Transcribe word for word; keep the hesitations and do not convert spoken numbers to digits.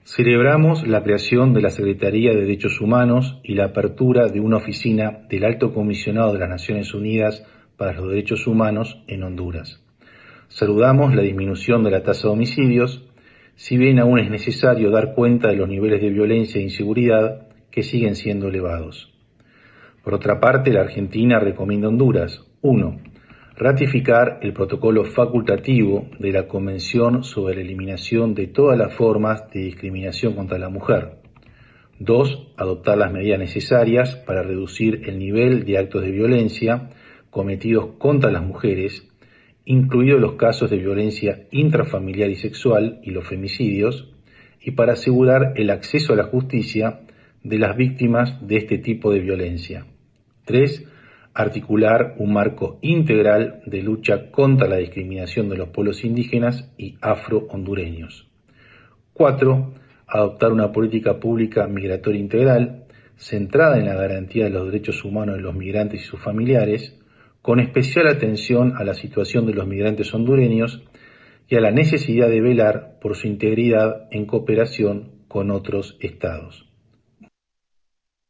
Celebramos la creación de la Secretaría de Derechos Humanos y la apertura de una oficina del Alto Comisionado de las Naciones Unidas para los Derechos Humanos en Honduras. Saludamos la disminución de la tasa de homicidios, si bien aún es necesario dar cuenta de los niveles de violencia e inseguridad que siguen siendo elevados. Por otra parte, la Argentina recomienda a Honduras: uno. Ratificar el protocolo facultativo de la Convención sobre la eliminación de todas las formas de discriminación contra la mujer. dos. Adoptar las medidas necesarias para reducir el nivel de actos de violencia cometidos contra las mujeres, incluidos los casos de violencia intrafamiliar y sexual y los femicidios, y para asegurar el acceso a la justicia de las víctimas de este tipo de violencia. tres. Articular un marco integral de lucha contra la discriminación de los pueblos indígenas y afro-hondureños. cuatro. Adoptar una política pública migratoria integral, centrada en la garantía de los derechos humanos de los migrantes y sus familiares, con especial atención a la situación de los migrantes hondureños y a la necesidad de velar por su integridad en cooperación con otros estados.